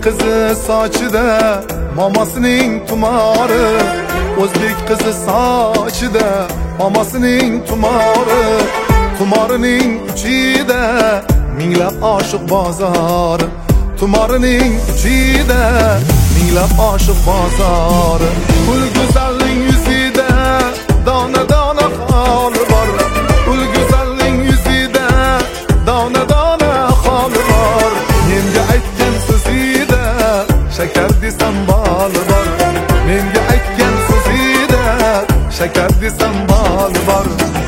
qizi sochida mamasining tumori, o'zbek qizi sochida mamasining tumori, tumorining uchida minglab oshiq bozor, tumorining uchida minglab oshiq bozor. Ul go'zalning yuzida dona dona xoli bor, ul go'zalning yuzida dona dona xoli bor. Menga aytgan so'zida shakar desam boli bor, menga aytgan so'zida shakar desam boli bor.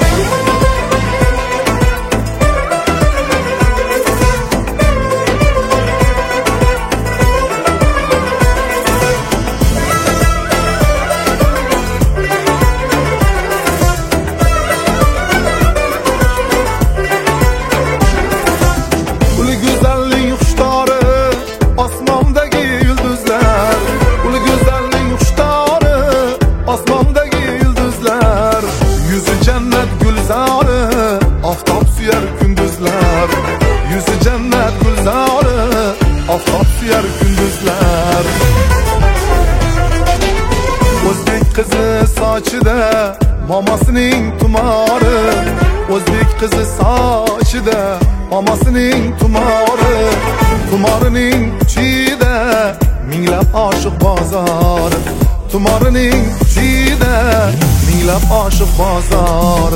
Oftob suyar kunduzlar, yuzi jannat gulzori, oftob suyar kunduzlar. O'zbek qizi sochida mamasining tumori, o'zbek qizi sochida mamasining tumori, tumorining uchida minglab oshiq bozor, tumorining uchida minglab oshiq bozor.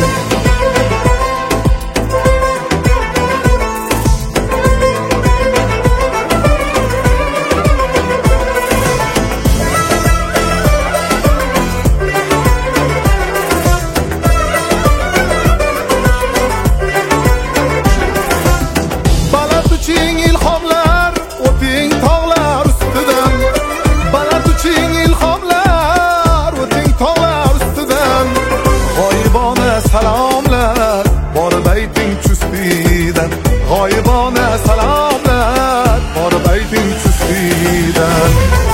İlhamlar o'ting tog'lar ustidan, baland uching ilhomlar o'ting tog'lar ustidan. G'oyibona salomlar borib ayting chustidan, g'oyibona salomlar borib ayting chustidan.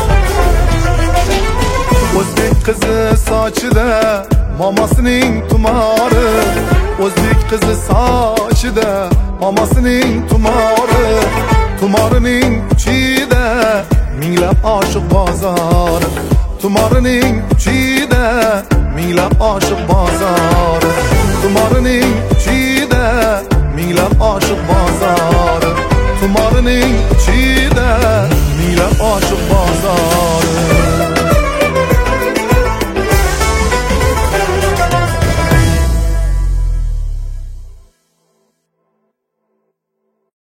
O'zbek qizi sochida mamasining tumori, o'zbek qizi sochida mamasining tumori, tumorining uchida minglab oshiq bozor, tumorining uchida minglab oshiq bozor, tumorining uchida minglab oshiq bozor, tumorining uchida minglab oshiq